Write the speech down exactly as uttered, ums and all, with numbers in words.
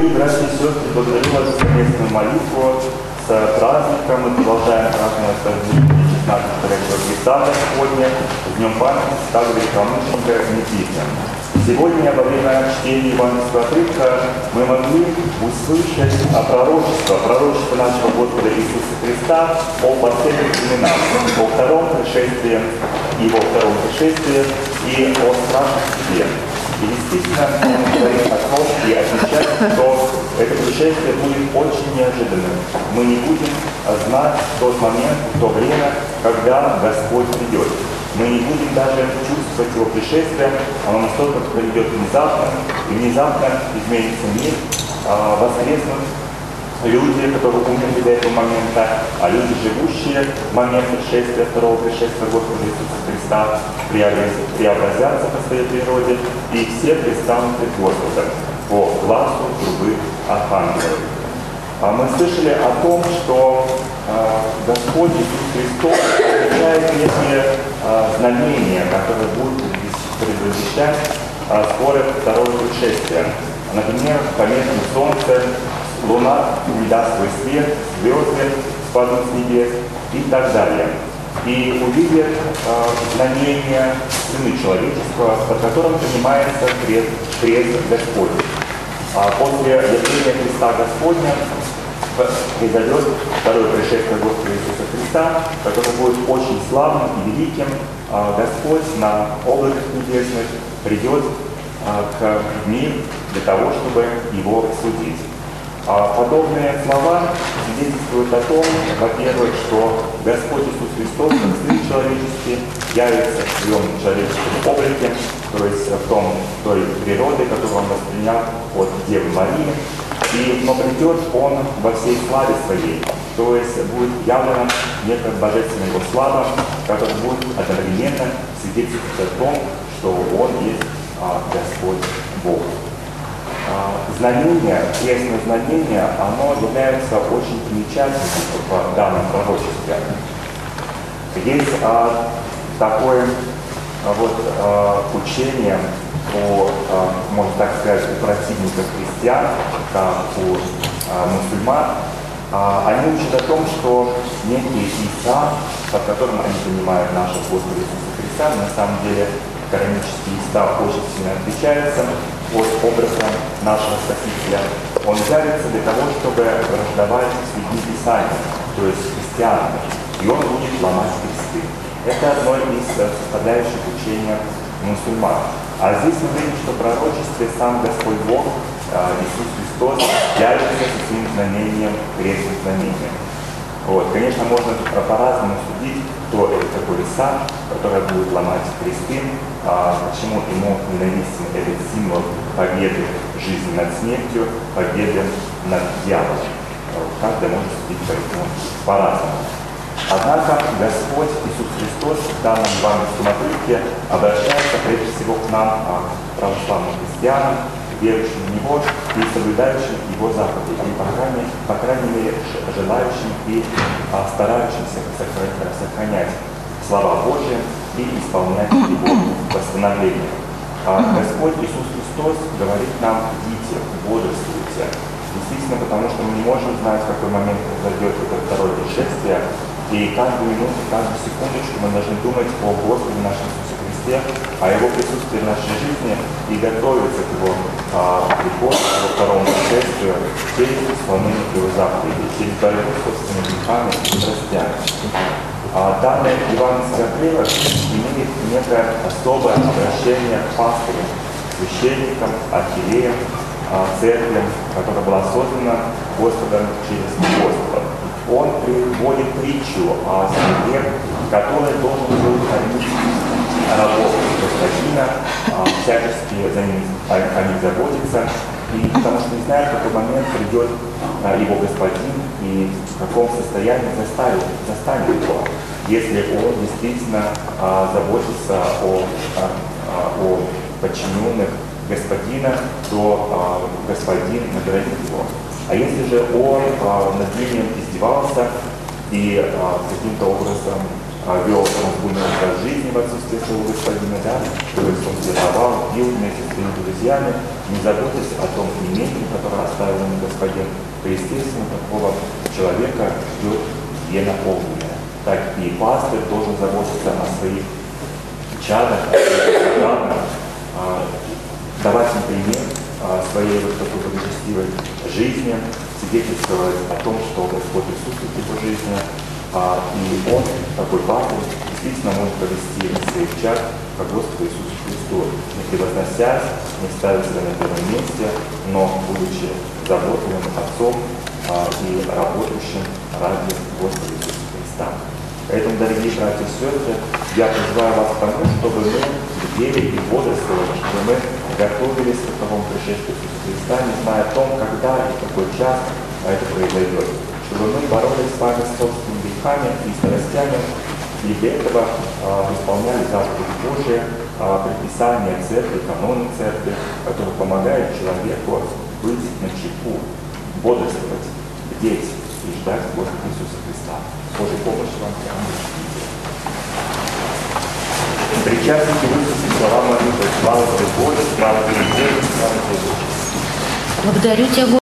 Дорогие братья и сестры, благодарю вас за совместную молитву. С праздником мы продолжаем праздновать шестнадцатого Христа Господня, с Днем памяти Ставра Великомученика Никифора. Сегодня во время чтения евангельского отрывка мы могли услышать о пророчестве, пророчестве нашего Господа Иисуса Христа о последних временах, о втором пришествии и во втором пришествии и о страшном суде. И действительно, он говорит о том и отмечает, что это пришествие будет очень неожиданным. Мы не будем знать в тот момент, в то время, когда Господь придет. Мы не будем даже чувствовать его пришествие, оно настолько придет внезапно, и внезапно изменится мир, воскреснут люди, которые умерли до этого момента, а люди, живущие в момент пришествия, второго пришествия Господа Иисуса Христа, преобразятся по своей природе, и все предстанут пред Господом по гласу трубы архангелов. Мы слышали о том, что Господь Иисус Христос отвечает некие знамения, которые будут предвещать скорое второе пришествие. Например, померкнет солнце, луна не даст свой свет, звезды спадут с небес и так далее. И увидят э, знамение Сына Человеческого, под которым принимается крест, крест Господень. А после явления Христа Господня произойдет второе пришествие Господа Иисуса Христа, которое будет очень славным и великим. А Господь на облаках небесных придет а, к миру для того, чтобы его судить. А подобные слова свидетельствуют о том, во-первых, что Господь Иисус Христос, как Сын Человеческий, явится в своем человеческом облике, то есть в том, той природе, которую Он воспринял от Девы Марии, и, но придет Он во всей славе Своей, то есть будет явлена некая божественная Его слава, которая будет одновременно свидетельствовать о том, что Он есть а, Господь Бог. Знамение, крестное знамение, оно является очень примечательным в данном пророчестве. Есть а, такое а, вот, а, учение у, а, можно так сказать, у противников христиан, как у а, мусульман. А, они учат о том, что некий Иса, под которым они понимают нашего Господа Иисуса Христа, на самом деле канонический Иса очень сильно отличается от образа нашего Спасителя. Он явится для того, чтобы враждовать с людьми Писания, то есть христианами, и он будет ломать кресты. Это одно из составляющих учения мусульман. А здесь мы видим, что в пророчестве сам Господь Бог, Иисус Христос, явится со своим знамением, крестным знамением. Вот. Конечно, можно по-разному судить, кто это такой Иса, который будет ломать кресты, а, почему ему ненавистен этот символ победы жизни над смертью, победы над дьяволом. Каждый может судить поэтому по-разному. Однако Господь Иисус Христос в данном евангельском отрывке обращается прежде всего к нам, к православным христианам, верующим в Него и соблюдающим Его заповеди, и, по крайней, по крайней мере, желающим и а, старающимся сохранять слова Божьи и исполнять Его восстановление. А Господь Иисус Христос говорит нам: идите, бодрствуйте. Действительно, потому что мы не можем знать, в какой момент произойдет это второе пришествие, и каждую минуту, каждую секундочку мы должны думать о Господе нашем Иисусе Христе, о Его присутствии в нашей жизни и готовиться к Его а, приходу, к Его второму пришествию через исполнение Его заповедей, через борьбу с собственными грехами и страстями. А данный евангельский отрывок имеет некое особое обращение к пастырям, священникам, архиереям, церкви, которая была создана Господом через апостолов. Он приводит притчу о слуге, который должен был кормить рабов господина, всячески за ними, о, о них заботиться, и потому что не знает, в какой момент придет его господин и в каком состоянии заставит, застанет его, если он действительно а, заботится о, а, о подчиненных господина, то а, господин наградит его. А если же он а, над ним издевался и а, каким-то образом вел разбойный образ жизни в отсутствие своего господина, да, то есть он пировал, пил вместе с своими друзьями, не заботясь о том имении, которое оставил ему господин, то, естественно, такого человека ждет гиена огненная. Так и пастырь должен заботиться о своих чадах, о своих чадах, давать им пример своей вот такой благочестивой жизни, свидетельствовать о том, что Господь присутствует в его жизни, а, и он, такой пастырь, действительно может повести своих чад к Господу Иисусу Христу, не превозносясь, не ставя себя на первом месте, но будучи заботливым отцом а, и работающим ради Господа Иисуса Христа. Поэтому, дорогие братья и сестры, я призываю вас к тому, чтобы мы верили и бодрствовали, чтобы мы готовились к второму пришествию Иисуса Христа, не зная о том, когда и в какой час это произойдет. Чтобы мы боролись с вами с собственными грехами и страстями, и для этого а, исполняли заповеди Божии, а, предписания церкви, каноны церкви, которые помогают человеку быть начеку, бодрствовать, бдеть и ждать Господа Иисуса Христа. Божьей помощи вам. Причастники выслушайте слова молитвы. Слава Тебе, Боже, слава Тебе, Боже, слава Тебе, Боже. Благодарю Тебя,